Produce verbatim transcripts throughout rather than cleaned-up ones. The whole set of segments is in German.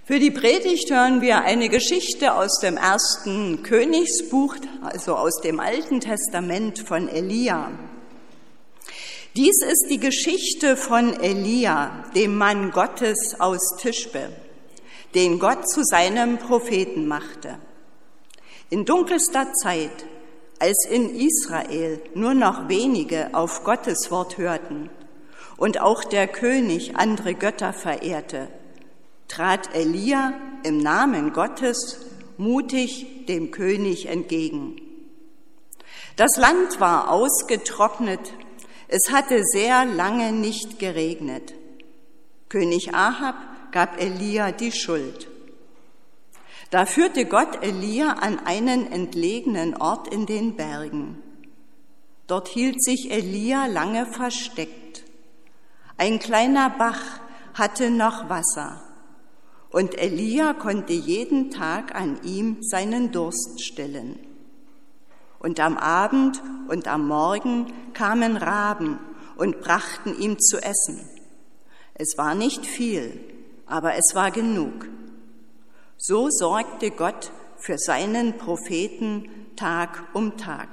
Für die Predigt hören wir eine Geschichte aus dem ersten Königsbuch, also aus dem Alten Testament von Elia. Dies ist die Geschichte von Elia, dem Mann Gottes aus Tischbe, den Gott zu seinem Propheten machte. In dunkelster Zeit, als in Israel nur noch wenige auf Gottes Wort hörten und auch der König andere Götter verehrte, trat Elia im Namen Gottes mutig dem König entgegen. Das Land war ausgetrocknet, es hatte sehr lange nicht geregnet. König Ahab gab Elia die Schuld. Da führte Gott Elia an einen entlegenen Ort in den Bergen. Dort hielt sich Elia lange versteckt. Ein kleiner Bach hatte noch Wasser. Und Elia konnte jeden Tag an ihm seinen Durst stillen. Und am Abend und am Morgen kamen Raben und brachten ihm zu essen. Es war nicht viel, aber es war genug. So sorgte Gott für seinen Propheten Tag um Tag.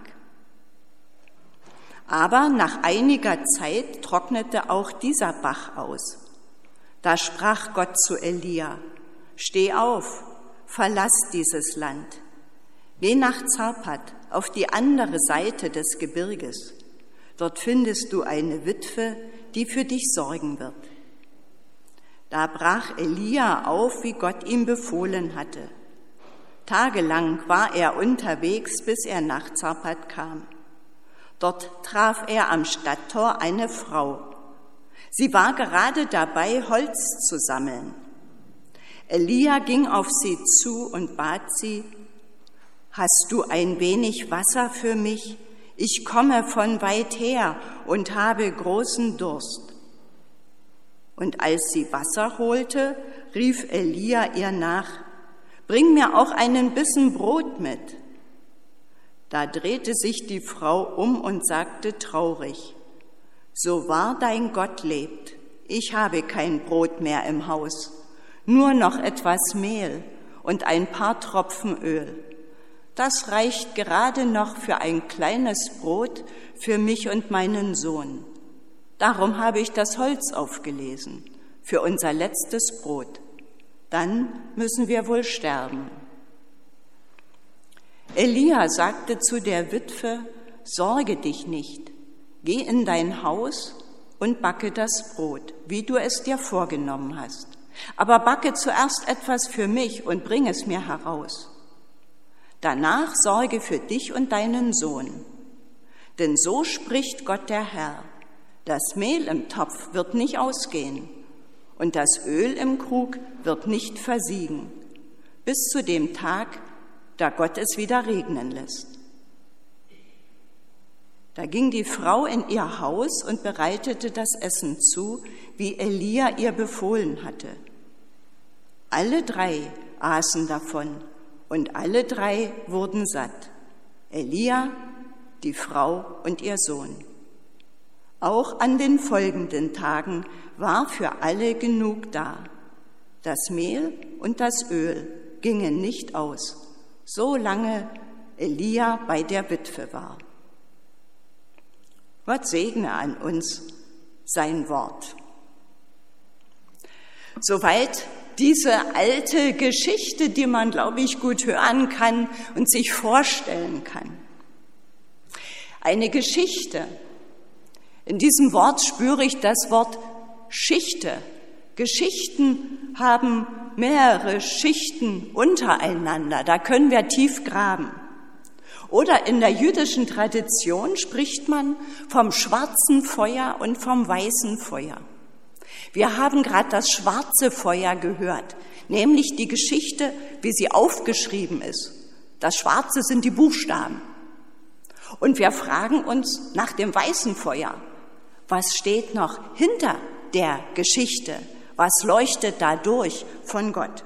Aber nach einiger Zeit trocknete auch dieser Bach aus. Da sprach Gott zu Elia: Steh auf, verlass dieses Land. Geh nach Zarpat auf die andere Seite des Gebirges. Dort findest du eine Witwe, die für dich sorgen wird. Da brach Elia auf, wie Gott ihm befohlen hatte. Tagelang war er unterwegs, bis er nach Zarpat kam. Dort traf er am Stadttor eine Frau. Sie war gerade dabei, Holz zu sammeln. Elia ging auf sie zu und bat sie: Hast du ein wenig Wasser für mich? Ich komme von weit her und habe großen Durst. Und als sie Wasser holte, rief Elia ihr nach: Bring mir auch einen Bissen Brot mit. Da drehte sich die Frau um und sagte traurig: So wahr dein Gott lebt, ich habe kein Brot mehr im Haus, nur noch etwas Mehl und ein paar Tropfen Öl. Das reicht gerade noch für ein kleines Brot für mich und meinen Sohn. Darum habe ich das Holz aufgelesen, für unser letztes Brot. Dann müssen wir wohl sterben. Elia sagte zu der Witwe: Sorge dich nicht. Geh in dein Haus und backe das Brot, wie du es dir vorgenommen hast. Aber backe zuerst etwas für mich und bring es mir heraus. Danach sorge für dich und deinen Sohn. Denn so spricht Gott der Herr: Das Mehl im Topf wird nicht ausgehen und das Öl im Krug wird nicht versiegen, bis zu dem Tag, da Gott es wieder regnen lässt. Da ging die Frau in ihr Haus und bereitete das Essen zu, wie Elia ihr befohlen hatte. Alle drei aßen davon und alle drei wurden satt: Elia, die Frau und ihr Sohn. Auch an den folgenden Tagen war für alle genug da. Das Mehl und das Öl gingen nicht aus, solange Elia bei der Witwe war. Gott segne an uns sein Wort. Soweit diese alte Geschichte, die man, glaube ich, gut hören kann und sich vorstellen kann. Eine Geschichte. In diesem Wort spüre ich das Wort Schichte. Geschichten haben mehrere Schichten untereinander. Da können wir tief graben. Oder in der jüdischen Tradition spricht man vom schwarzen Feuer und vom weißen Feuer. Wir haben gerade das schwarze Feuer gehört, nämlich die Geschichte, wie sie aufgeschrieben ist. Das Schwarze sind die Buchstaben. Und wir fragen uns nach dem weißen Feuer: Was steht noch hinter der Geschichte? Was leuchtet da durch von Gott?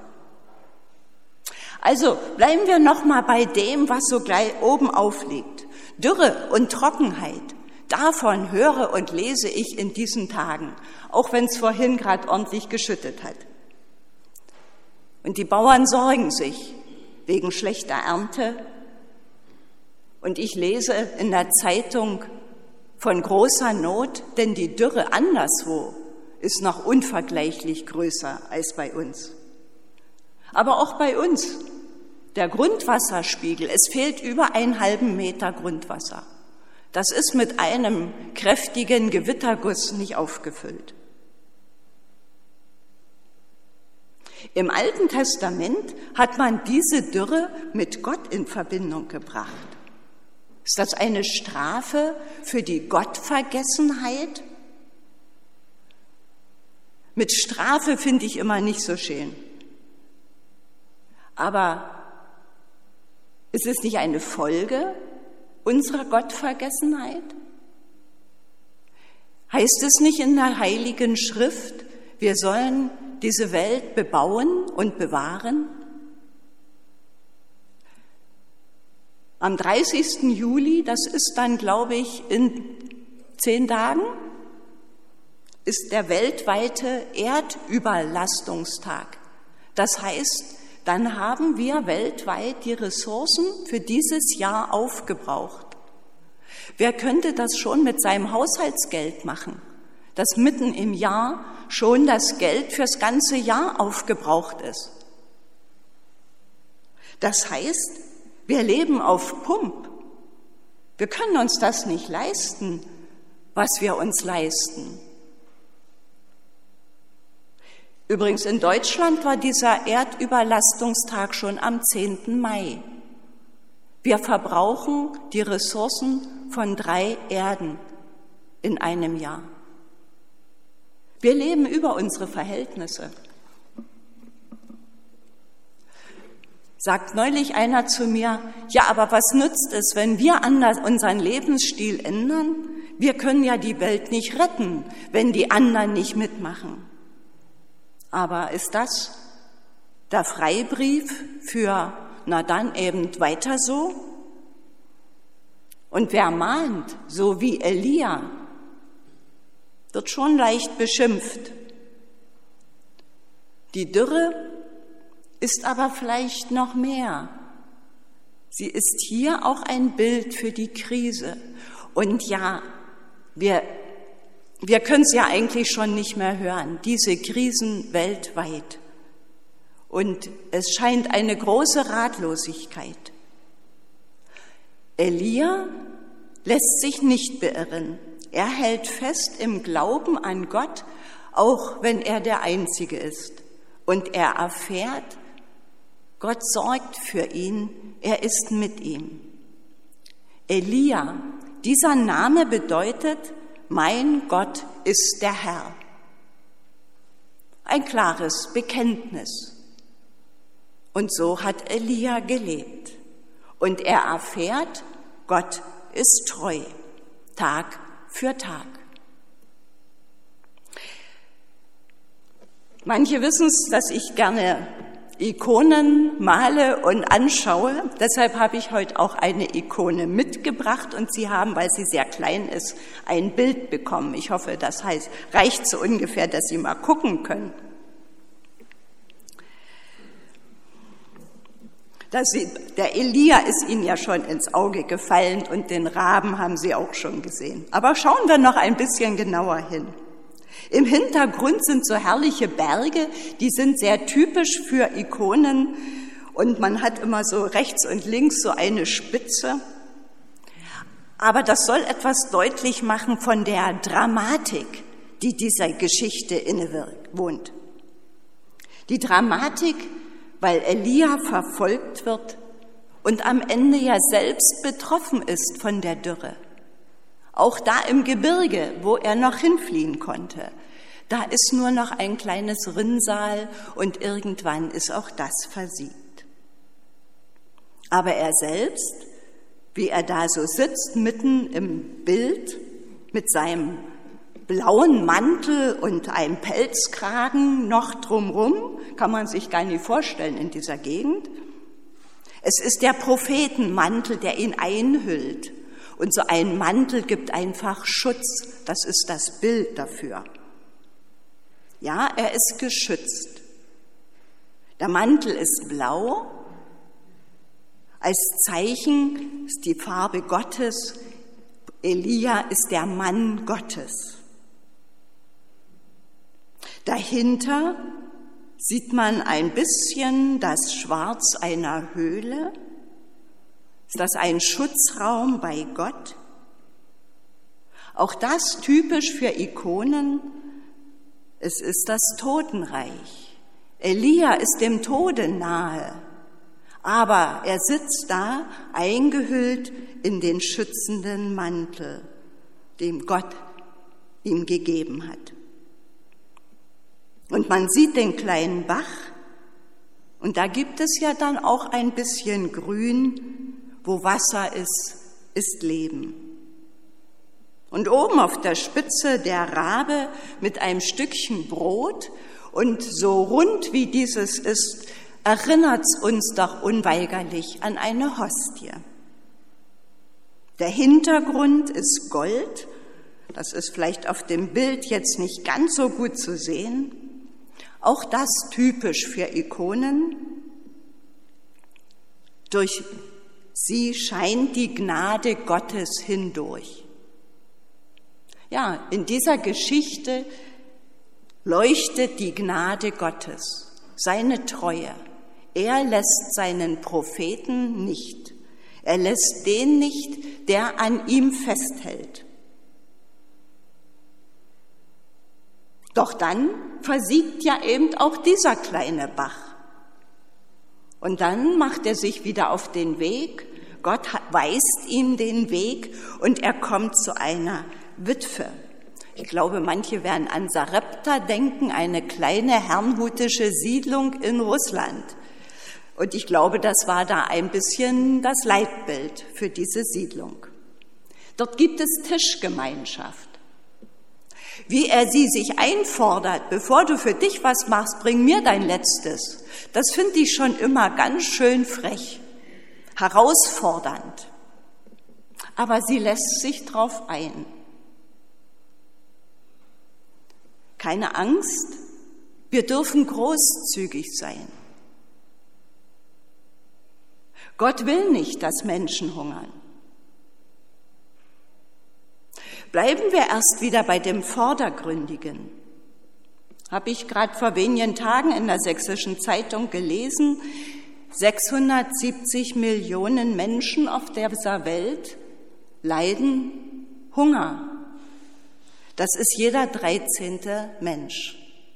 Also bleiben wir noch mal bei dem, was so gleich oben aufliegt. Dürre und Trockenheit, davon höre und lese ich in diesen Tagen, auch wenn es vorhin gerade ordentlich geschüttet hat. Und die Bauern sorgen sich wegen schlechter Ernte. Und ich lese in der Zeitung von großer Not, denn die Dürre anderswo ist noch unvergleichlich größer als bei uns. Aber auch bei uns, der Grundwasserspiegel, es fehlt über einen halben Meter Grundwasser. Das ist mit einem kräftigen Gewitterguss nicht aufgefüllt. Im Alten Testament hat man diese Dürre mit Gott in Verbindung gebracht. Ist das eine Strafe für die Gottvergessenheit? Mit Strafe finde ich immer nicht so schön. Aber ist es nicht eine Folge unserer Gottvergessenheit? Heißt es nicht in der Heiligen Schrift, wir sollen diese Welt bebauen und bewahren? Am dreißigsten Juli, das ist dann, glaube ich, in zehn Tagen, ist der weltweite Erdüberlastungstag. Das heißt, dann haben wir weltweit die Ressourcen für dieses Jahr aufgebraucht. Wer könnte das schon mit seinem Haushaltsgeld machen, dass mitten im Jahr schon das Geld fürs ganze Jahr aufgebraucht ist? Das heißt, wir leben auf Pump. Wir können uns das nicht leisten, was wir uns leisten. Übrigens, in Deutschland war dieser Erdüberlastungstag schon am zehnten Mai. Wir verbrauchen die Ressourcen von drei Erden in einem Jahr. Wir leben über unsere Verhältnisse. Sagt neulich einer zu mir, ja, aber was nützt es, wenn wir anders unseren Lebensstil ändern? Wir können ja die Welt nicht retten, wenn die anderen nicht mitmachen. Aber ist das der Freibrief für, na dann eben weiter so? Und wer mahnt, so wie Elia, wird schon leicht beschimpft. Die Dürre ist aber vielleicht noch mehr. Sie ist hier auch ein Bild für die Krise. Und ja, wir Wir können es ja eigentlich schon nicht mehr hören, diese Krisen weltweit. Und es scheint eine große Ratlosigkeit. Elia lässt sich nicht beirren. Er hält fest im Glauben an Gott, auch wenn er der Einzige ist. Und er erfährt, Gott sorgt für ihn, er ist mit ihm. Elia, dieser Name bedeutet, mein Gott ist der Herr. Ein klares Bekenntnis. Und so hat Elia gelebt. Und er erfährt, Gott ist treu, Tag für Tag. Manche wissen es, dass ich gerne Ikonen male und anschaue. Deshalb habe ich heute auch eine Ikone mitgebracht und Sie haben, weil sie sehr klein ist, ein Bild bekommen. Ich hoffe, das heißt, reicht so ungefähr, dass Sie mal gucken können. Das, der Elia ist Ihnen ja schon ins Auge gefallen und den Raben haben Sie auch schon gesehen. Aber schauen wir noch ein bisschen genauer hin. Im Hintergrund sind so herrliche Berge, die sind sehr typisch für Ikonen und man hat immer so rechts und links so eine Spitze. Aber das soll etwas deutlich machen von der Dramatik, die dieser Geschichte innewohnt. Die Dramatik, weil Elia verfolgt wird und am Ende ja selbst betroffen ist von der Dürre. Auch da im Gebirge, wo er noch hinfliehen konnte, da ist nur noch ein kleines Rinnsal und irgendwann ist auch das versiegt. Aber er selbst, wie er da so sitzt, mitten im Bild mit seinem blauen Mantel und einem Pelzkragen noch drumrum, kann man sich gar nicht vorstellen in dieser Gegend. Es ist der Prophetenmantel, der ihn einhüllt. Und so ein Mantel gibt einfach Schutz. Das ist das Bild dafür. Ja, er ist geschützt. Der Mantel ist blau. Als Zeichen ist die Farbe Gottes. Elia ist der Mann Gottes. Dahinter sieht man ein bisschen das Schwarz einer Höhle. Ist das ein Schutzraum bei Gott? Auch das typisch für Ikonen. Es ist das Totenreich. Elia ist dem Tode nahe, aber er sitzt da eingehüllt in den schützenden Mantel, den Gott ihm gegeben hat. Und man sieht den kleinen Bach und da gibt es ja dann auch ein bisschen Grün, wo Wasser ist, ist Leben. Und oben auf der Spitze der Rabe mit einem Stückchen Brot und so rund wie dieses ist, erinnert es uns doch unweigerlich an eine Hostie. Der Hintergrund ist Gold, das ist vielleicht auf dem Bild jetzt nicht ganz so gut zu sehen, auch das typisch für Ikonen. Durch sie scheint die Gnade Gottes hindurch. Ja, in dieser Geschichte leuchtet die Gnade Gottes, seine Treue. Er lässt seinen Propheten nicht. Er lässt den nicht, der an ihm festhält. Doch dann versiegt ja eben auch dieser kleine Bach. Und dann macht er sich wieder auf den Weg. Gott weist ihm den Weg und er kommt zu einer Witwe. Ich glaube, manche werden an Sarepta denken, eine kleine herrnhutische Siedlung in Russland. Und ich glaube, das war da ein bisschen das Leitbild für diese Siedlung. Dort gibt es Tischgemeinschaft. Wie er sie sich einfordert, bevor du für dich was machst, bring mir dein Letztes. Das finde ich schon immer ganz schön frech, herausfordernd. Aber sie lässt sich drauf ein. Keine Angst, wir dürfen großzügig sein. Gott will nicht, dass Menschen hungern. Bleiben wir erst wieder bei dem Vordergründigen. Habe ich gerade vor wenigen Tagen in der Sächsischen Zeitung gelesen, sechshundertsiebzig Millionen Menschen auf dieser Welt leiden Hunger. Das ist jeder dreizehnte Mensch.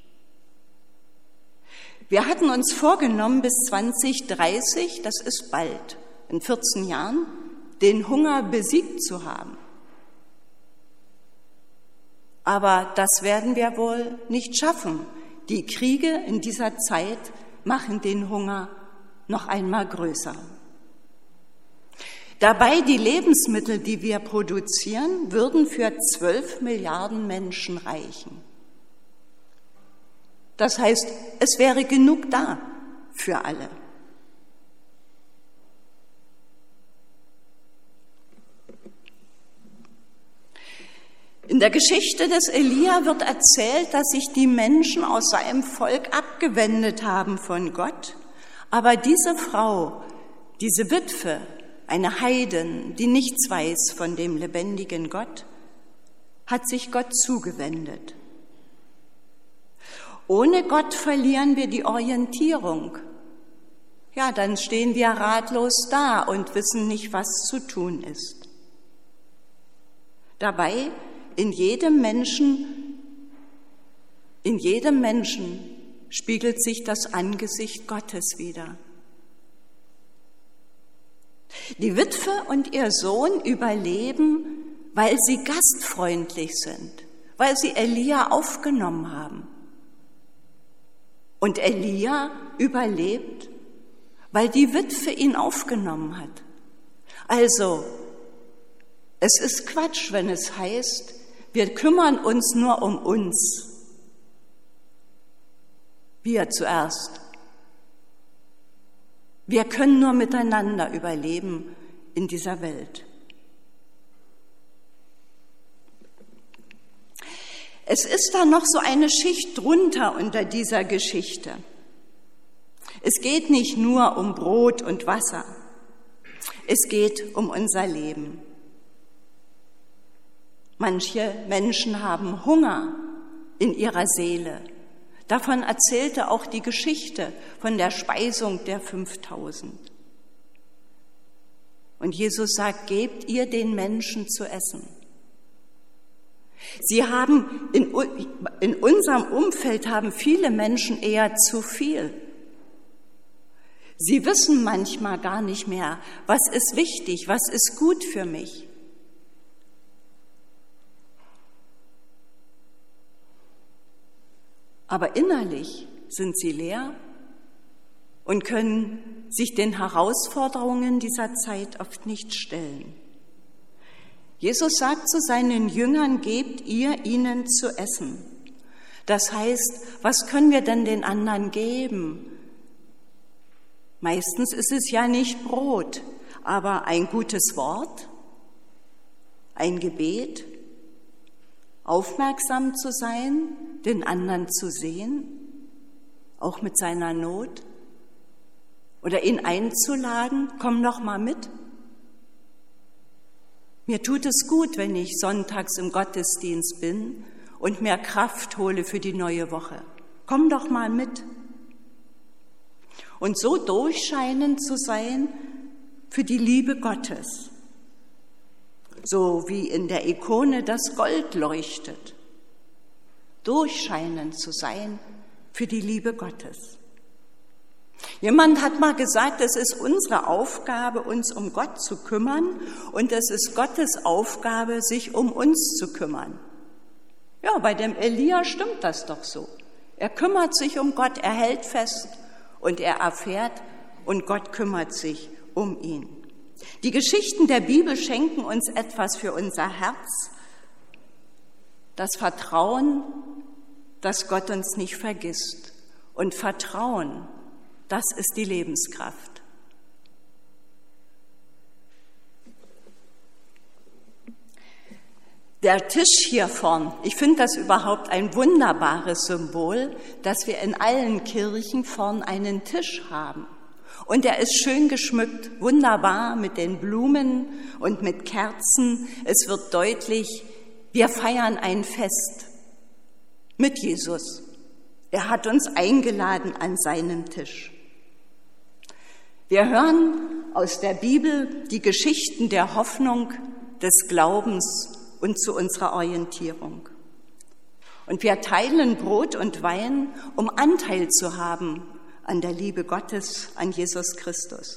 Wir hatten uns vorgenommen, bis zwanzig dreißig, das ist bald, in vierzehn Jahren, den Hunger besiegt zu haben. Aber das werden wir wohl nicht schaffen. Die Kriege in dieser Zeit machen den Hunger noch einmal größer. Dabei die Lebensmittel, die wir produzieren, würden für zwölf Milliarden Menschen reichen. Das heißt, es wäre genug da für alle. In der Geschichte des Elia wird erzählt, dass sich die Menschen aus seinem Volk abgewendet haben von Gott. Aber diese Frau, diese Witwe, eine Heidin, die nichts weiß von dem lebendigen Gott, hat sich Gott zugewendet. Ohne Gott verlieren wir die Orientierung. Ja, dann stehen wir ratlos da und wissen nicht, was zu tun ist. Dabei in jedem Menschen, in jedem Menschen spiegelt sich das Angesicht Gottes wider. Die Witwe und ihr Sohn überleben, weil sie gastfreundlich sind, weil sie Elia aufgenommen haben. Und Elia überlebt, weil die Witwe ihn aufgenommen hat. Also, es ist Quatsch, wenn es heißt, wir kümmern uns nur um uns. Wir zuerst. Wir können nur miteinander überleben in dieser Welt. Es ist da noch so eine Schicht drunter unter dieser Geschichte. Es geht nicht nur um Brot und Wasser. Es geht um unser Leben. Manche Menschen haben Hunger in ihrer Seele. Davon erzählte auch die Geschichte von der Speisung der fünftausend. Und Jesus sagt, gebt ihr den Menschen zu essen. Sie haben in, in unserem Umfeld haben viele Menschen eher zu viel. Sie wissen manchmal gar nicht mehr, was ist wichtig, was ist gut für mich. Aber innerlich sind sie leer und können sich den Herausforderungen dieser Zeit oft nicht stellen. Jesus sagt zu seinen Jüngern, gebt ihr ihnen zu essen. Das heißt, was können wir denn den anderen geben? Meistens ist es ja nicht Brot, aber ein gutes Wort, ein Gebet, aufmerksam zu sein, den anderen zu sehen, auch mit seiner Not, oder ihn einzuladen, komm doch mal mit. Mir tut es gut, wenn ich sonntags im Gottesdienst bin und mir Kraft hole für die neue Woche. Komm doch mal mit. Und so durchscheinend zu sein für die Liebe Gottes. So wie in der Ikone das Gold leuchtet. Durchscheinend zu sein für die Liebe Gottes. Jemand hat mal gesagt, es ist unsere Aufgabe, uns um Gott zu kümmern und es ist Gottes Aufgabe, sich um uns zu kümmern. Ja, bei dem Elia stimmt das doch so. Er kümmert sich um Gott, er hält fest und er erfährt und Gott kümmert sich um ihn. Die Geschichten der Bibel schenken uns etwas für unser Herz, das Vertrauen, dass Gott uns nicht vergisst und Vertrauen, das ist die Lebenskraft. Der Tisch hier vorn, ich finde das überhaupt ein wunderbares Symbol, dass wir in allen Kirchen vorn einen Tisch haben. Und er ist schön geschmückt, wunderbar mit den Blumen und mit Kerzen. Es wird deutlich, wir feiern ein Fest mit Jesus. Er hat uns eingeladen an seinen Tisch. Wir hören aus der Bibel die Geschichten der Hoffnung, des Glaubens und zu unserer Orientierung. Und wir teilen Brot und Wein, um Anteil zu haben an der Liebe Gottes, an Jesus Christus.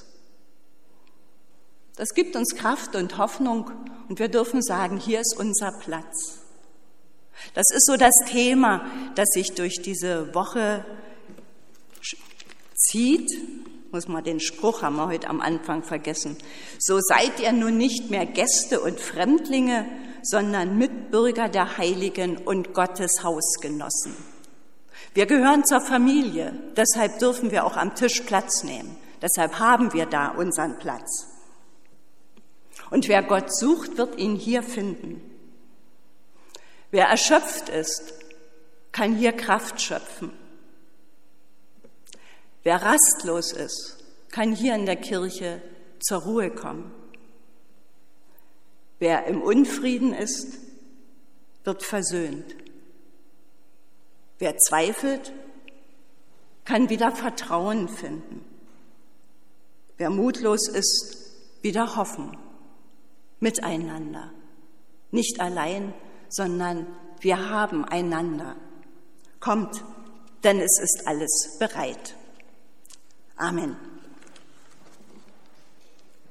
Das gibt uns Kraft und Hoffnung und wir dürfen sagen, hier ist unser Platz. Das ist so das Thema, das sich durch diese Woche zieht. Muss man den Spruch, haben wir heute am Anfang vergessen. So seid ihr nun nicht mehr Gäste und Fremdlinge, sondern Mitbürger der Heiligen und Gottes Hausgenossen. Wir gehören zur Familie, deshalb dürfen wir auch am Tisch Platz nehmen. Deshalb haben wir da unseren Platz. Und wer Gott sucht, wird ihn hier finden. Wer erschöpft ist, kann hier Kraft schöpfen. Wer rastlos ist, kann hier in der Kirche zur Ruhe kommen. Wer im Unfrieden ist, wird versöhnt. Wer zweifelt, kann wieder Vertrauen finden. Wer mutlos ist, wieder hoffen. Miteinander. Nicht allein, sondern wir haben einander. Kommt, denn es ist alles bereit. Amen.